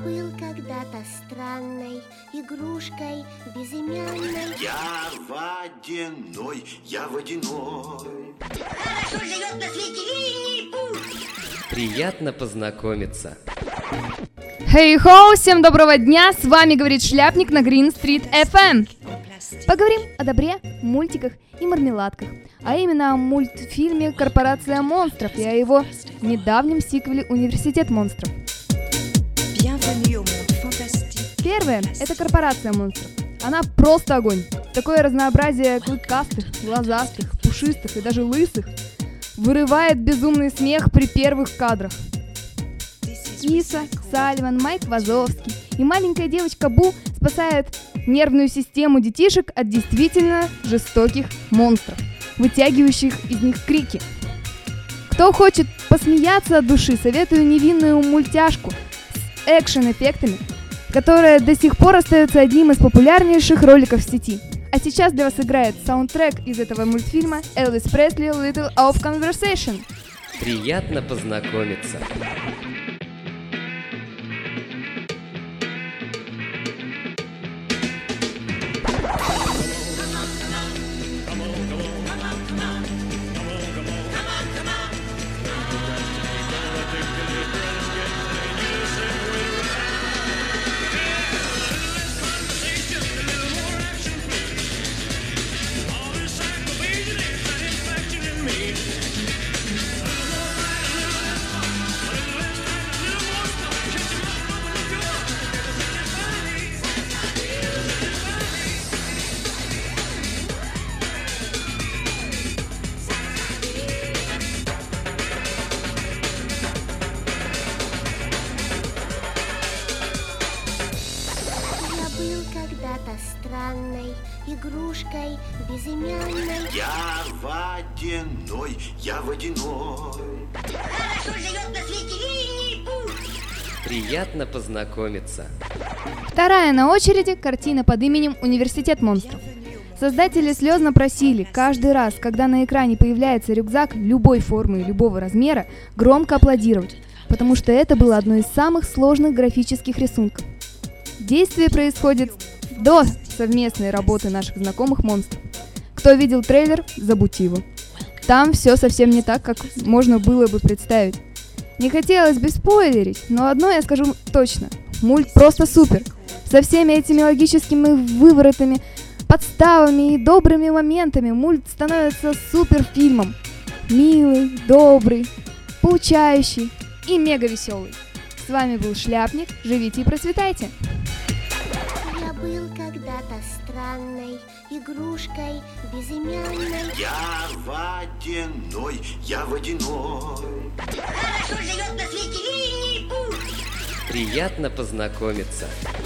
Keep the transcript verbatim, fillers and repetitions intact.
был когда-то странной игрушкой безымянной. Я водяной, я водяной. Хорошо живет на свете Винни-Пух. Приятно познакомиться. Хей-хоу, всем доброго дня, с вами говорит Шляпник на Green Street эф эм. Поговорим о добре, мультиках и мармеладках, а именно о мультфильме «Корпорация монстров» и о его недавнем сиквеле «Университет монстров». Первое – это «Корпорация монстров». Она просто огонь. Такое разнообразие клыкастых, глазастых, пушистых и даже лысых вырывает безумный смех при первых кадрах. Киса, Салливан, Майк Вазовский и маленькая девочка Бу спасают нервную систему детишек от действительно жестоких монстров, вытягивающих из них крики. Кто хочет посмеяться от души, советую невинную мультяшку с экшен-эффектами, которая до сих пор остается одним из популярнейших роликов в сети. А сейчас для вас играет саундтрек из этого мультфильма Элвис Пресли «Little of Conversation». Приятно познакомиться. Когда-то странной игрушкой безымянной. Я водяной, я водяной. Хорошо живет на свете Винни-Пух. Приятно познакомиться. Вторая на очереди картина под именем «Университет монстров». Создатели слезно просили каждый раз, когда на экране появляется рюкзак любой формы и любого размера, громко аплодировать, потому что это было одно из самых сложных графических рисунков. Действие происходит до совместной работы наших знакомых монстров. Кто видел трейлер, забудьте его. Там все совсем не так, как можно было бы представить. Не хотелось бы спойлерить, но одно я скажу точно. Мульт просто супер. Со всеми этими логическими выворотами, подставами и добрыми моментами мульт становится суперфильмом. Милый, добрый, поучающий и мега веселый. С вами был Шляпник. Живите и процветайте! Я был когда-то странной игрушкой безымянной. Я водяной, я водяной. Хорошо живет на свете Винни-Пух. Приятно познакомиться.